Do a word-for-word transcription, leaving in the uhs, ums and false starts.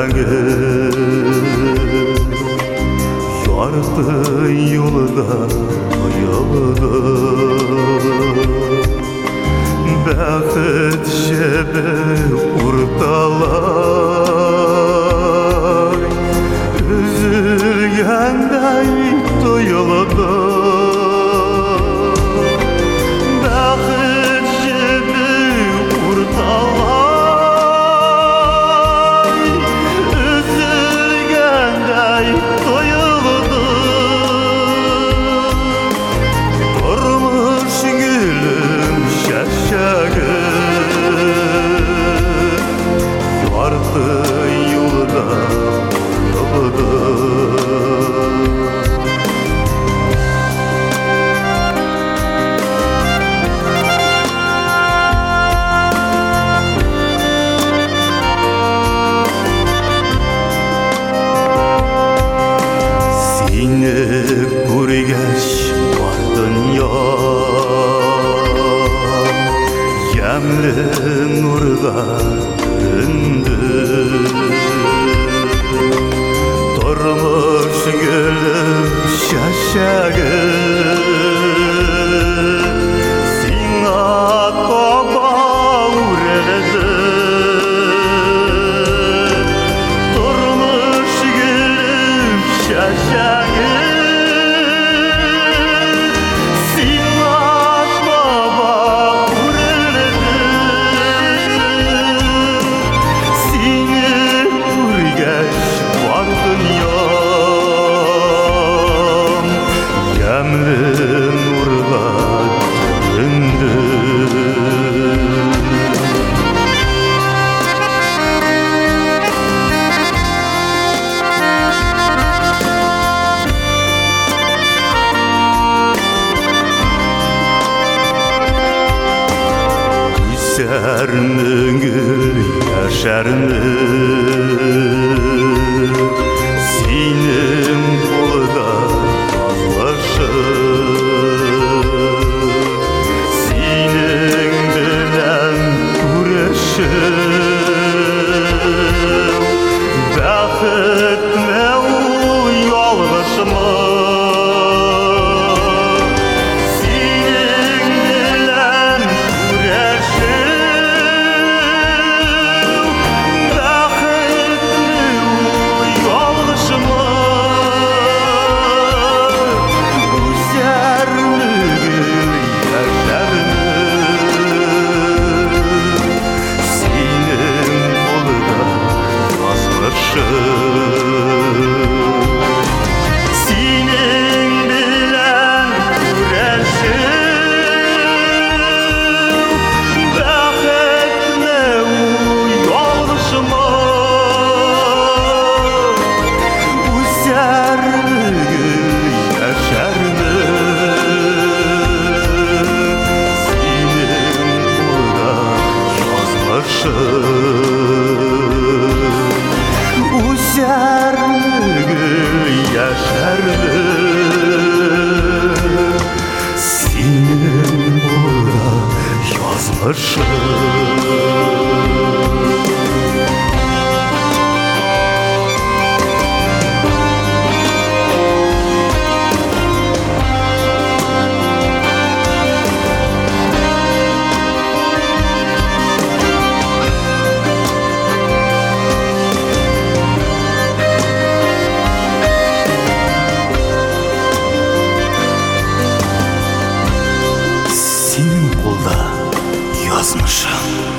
Yardı yolda yolda Бақыт жебе ұрталай Үзілгендей тойылды Бақыт жебе ұрталай Үзілгендей тойылды Тұрмыш гүлім шәшәгі Ярды юлда yolda Seni көргәч бар дөнья Ямлы нурга бüründü Тұрмыш гүлім шәшәгі Сиңа таба үреледі Тұрмыш гүлім шәшәгі Сиңа таба үреледі Сені көргәч бар dünyam Ямлы нурга büründü Үсәр мөңгіл яшәрмі Синең қолда жазлашып Синең белән күрешеп Бәхет мә ул ялгышмы Синең белән күрешеп Бәхет мә ул ялгышмы Үсәр мөңгіл яшәрмі Синең қолда жазлашып Синең белән күрешеп Бәхет мә ул ялгышмы Үсәр мөңгіл яшәрмі Синең қолда жазлашып Үсәр мөңгіл яшәрмі Синең қолда жазлашып Синең қолда язмышым